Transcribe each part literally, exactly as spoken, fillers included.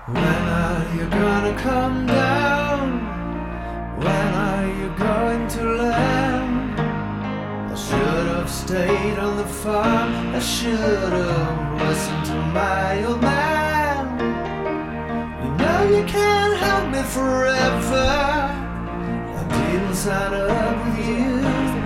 When are you gonna come down? When are you going to land? I should have stayed on the farm. I should have listened to my old man. You know you can't help me forever. I didn't sign up with you.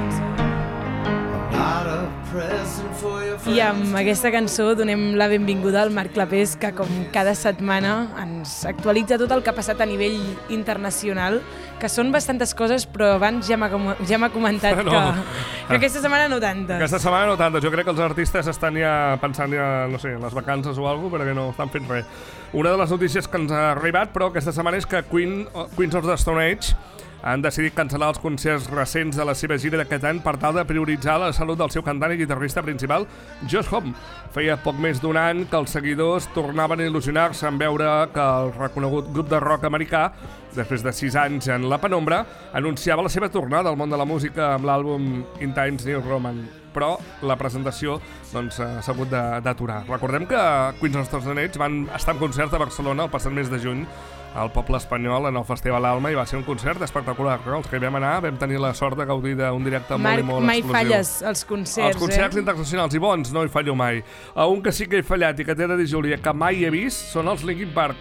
I'm not a present for your friends. I amb aquesta cançó donem la benvinguda al Marc Clapés, que com cada setmana ens actualitza tot el que ha passat a nivell internacional, que són bastantes coses, però abans ja m'ha ja m'ha comentat no. que, que aquesta setmana no tantes. Aquesta setmana no tantes. Jo crec que els artistes estan ja pensant ja, no sé, en les vacances o alguna cosa, perquè no estan fent res. Una de les notícies que ens ha arribat, però, aquesta setmana és que Queen, Queens of the Stone Age han decidit cancel·lar els concerts recents de la seva gira d'aquest any per tal de prioritzar la salut del seu cantant i guitarrista principal, Josh Homme. Feia poc més d'un any que els seguidors tornaven a il·lusionar-se en veure que el reconegut grup de rock americà, després de sis anys en la penombra, anunciava la seva tornada al món de la música amb l'àlbum In Times New Roman. Però la presentació doncs, s'ha hagut d'aturar. Recordem que Queens of the Stone Age van estar en concert a Barcelona el passat mes de juny al poble espanyol en el Festival Alma, i va ser un concert espectacular. Els que hi vam anar vam tenir la sort de gaudir d'un directe Marc, molt i molt mai explosiu. falles els concerts, Els concerts eh? internacionals i bons no hi fallo mai. Un que sí que he fallat i que t'he de dir, Júlia, que mai he vist, són els Linkin Park.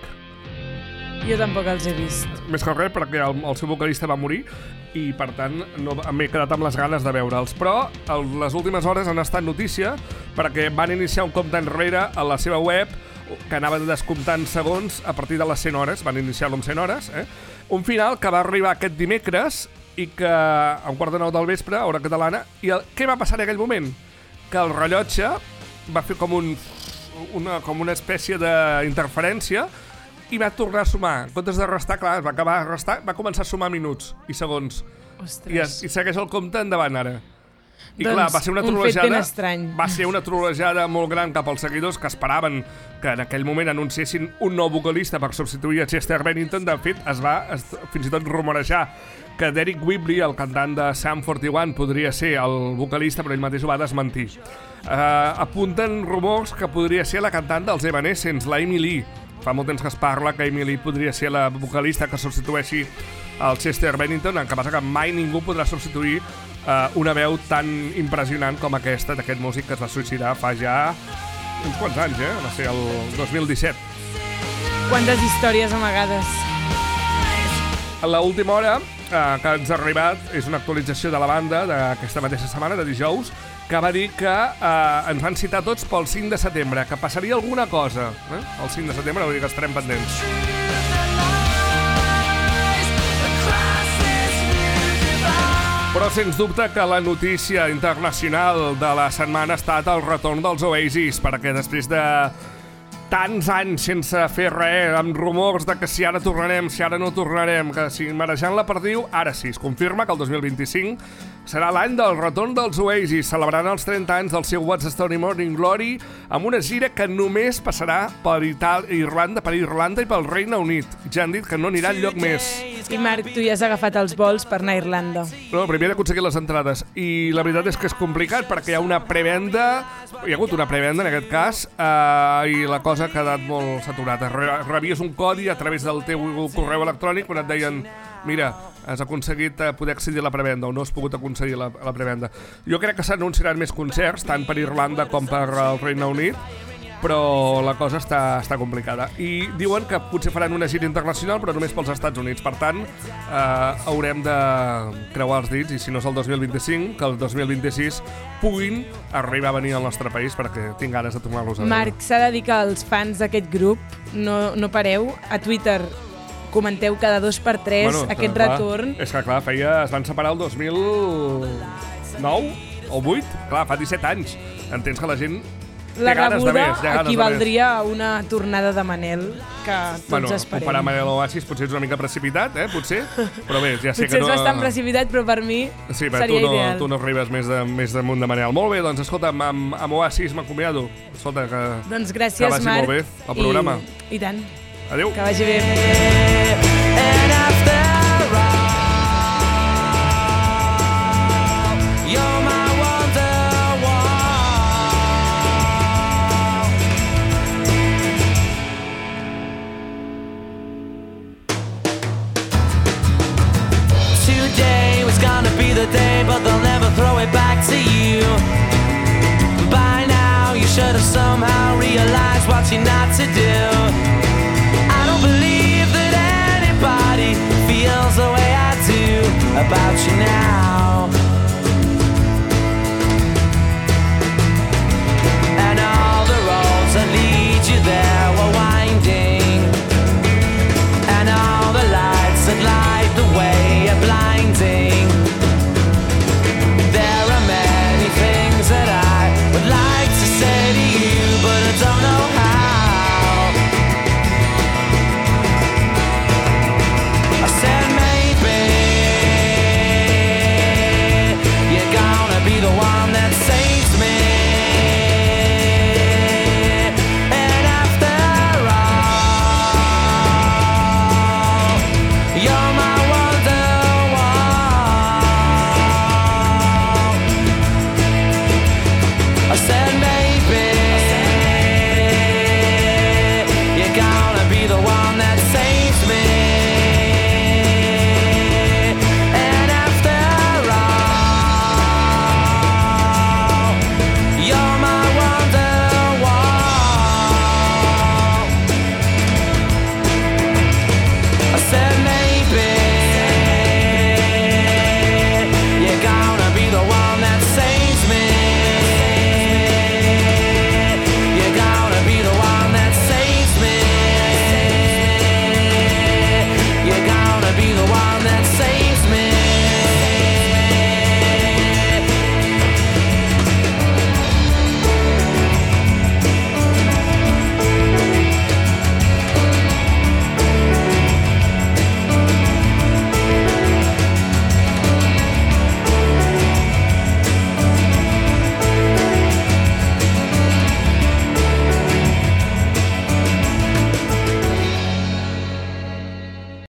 Jo tampoc els he vist. Més que res perquè el, el seu vocalista va morir i, per tant, no, m'he quedat amb les ganes de veure'ls. Però el, les últimes hores han estat notícia perquè van iniciar un compte enrere a la seva web que anaven descomptant segons a partir de les cent hores, van iniciar-lo amb cent hores, eh? Un final que va arribar aquest dimecres i que a un quart de nou del vespre, hora catalana, i el, què va passar en aquell moment? Que el rellotge va fer com, un, una, com una espècie d'interferència i va tornar a sumar. En comptes de restar, clar, va acabar de restar, va començar a sumar minuts i segons. I, es, i segueix el compte endavant ara. I doncs, clar, va ser una trolejada, un va ser una trolejada molt gran cap als seguidors que esperaven que en aquell moment anunciessin un nou vocalista per substituir a Chester Bennington. De fet, es va es, fins i tot rumorejar que Derek Whibley, el cantant de Sum quaranta un, podria ser el vocalista, però ell mateix ho va desmentir. Uh, apunten rumors que podria ser la cantant dels Evanescence, la Amy Lee. Fa molt temps que es parla que Amy Lee podria ser la vocalista que substitueixi el Chester Bennington, en què passa que mai ningú podrà substituir uh, una veu tan impressionant com aquesta d'aquest músic que es va suïcidar fa ja uns quants anys, eh? Va ser el dos mil disset. Quantes històries amagades. A l'última hora uh, que ens ha arribat és una actualització de la banda d'aquesta mateixa setmana, de dijous, que va dir que eh, ens van citar tots pel cinc de setembre, que passaria alguna cosa, eh? El cinc de setembre, vull dir que estarem pendents. Però sens dubte que la notícia internacional de la setmana ha estat el retorn dels Oasis, perquè després de tants anys sense fer res, amb rumors de que si ara tornarem, si ara no tornarem, que si marejant la perdiu, ara sí, es confirma que el dos mil vint-i-cinc serà l'any del retorn dels Oasis, celebrant els trenta anys del seu What's the Story Morning Glory, amb una gira que només passarà per Ital- Irlanda, per Irlanda i pel Regne Unit. Ja han dit que no anirà enlloc més. I Marc, tu ja has agafat els vols per anar a Irlanda. No, primer he d'aconseguir les entrades i la veritat és que és complicat perquè hi ha una prevenda, hi ha hagut una prevenda en aquest cas, eh, i la cosa ha quedat molt saturada. Re- Rebies un codi a través del teu correu electrònic quan et deien mira, has aconseguit eh, poder accedir a la prevenda o no has pogut aconseguir la, la prevenda. Jo crec que s'anunciaran més concerts, tant per Irlanda com per el Regne Unit, però la cosa està, està complicada. I diuen que potser faran una gira internacional, però només pels Estats Units. Per tant, eh, haurem de creuar els dits, i si no és el dos mil vint-i-cinc, que el dos mil vint-i-sis puguin arribar a venir al nostre país, perquè tinc ganes de tornar-los a veure. Marc, s'ha de dir que els fans d'aquest grup no, no pareu. A Twitter comenteu cada dos per tres bueno, aquest clar, retorn. És que clar, feia, es van separar el dos mil nou o vuit, clar, fa disset anys. Entens que la gent La té ganes de rebuda més, té ganes equivaldria a una tornada de Manel que tots bueno, esperem. Comparar Manel Oasis potser és una mica precipitat, eh? Potser, però bé, ja sé potser que no... és bastant precipitat, però per mi sí, seria tu no, ideal. tu no arribes més, de, més damunt de Manel. Molt bé, doncs escolta, amb, amb Oasis m'acomiado. Escolta, que, doncs gràcies, que vagi Marc, molt bé el programa. I, i tant. Adéu. Que vagi bé. the day, but they'll never throw it back to you. By now, you should have somehow realized what you're not to do. I don't believe that anybody feels the way I do about you now.